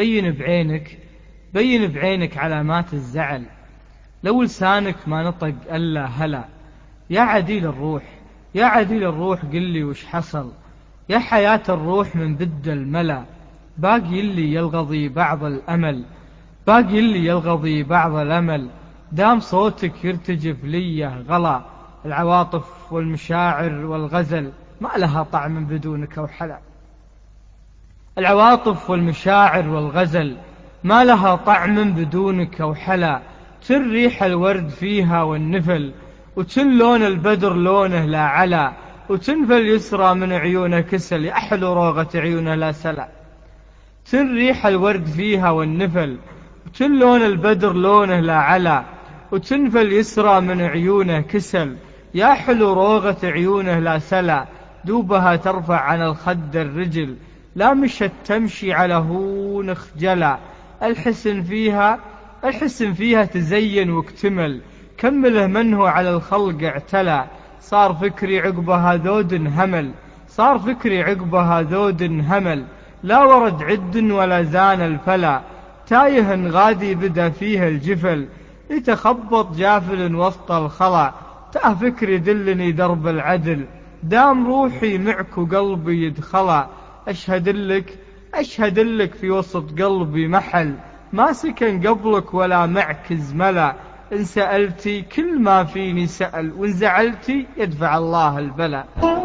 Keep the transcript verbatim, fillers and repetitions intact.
بين بعينك بين بعينك علامات الزعل، لو لسانك ما نطق ألا هلا. يا عديل الروح يا عديل الروح قل لي وش حصل، يا حياة الروح من بد الملا. باقي اللي يلغضي بعض الأمل باقي اللي يلغضي بعض الأمل، دام صوتك يرتجف لي غلا. العواطف والمشاعر والغزل ما لها طعم بدونك وحلا. العواطف والمشاعر والغزل ما لها طعم بدونك وحلا. تل ريح الورد فيها والنفل، وتل لون البدر لونه لا علا. وتنفى اليسرى من عيونه كسل، يحلو روغة عيونه لا سلا. تل ريح الورد فيها والنفل، وتل لون البدر لونه لا علا. وتنفى اليسرى من عيونه كسل، يا حلو روغة عيونه لا سلا. دوبها ترفع عن الخد الرجل، لا مشت تمشي على هون خجلا. الحسن فيها الحسن فيها تزين واكتمل، كمله منه على الخلق اعتلى. صار فكري عقبها ذود همل صار فكري عقبها ذود همل. لا ورد عد ولا زان الفلا، تايه غادي بدا فيه الجفل. يتخبط جافل وسط الخلا، تاه فكري دلني درب العدل. دام روحي معك وقلبي يدخلا. أشهد لك أشهد لك في وسط قلبي محل، ما سكن قبلك ولا معك زملا. إن سألتي كل ما فيني سأل، وإن زعلتي يدفع الله البلا.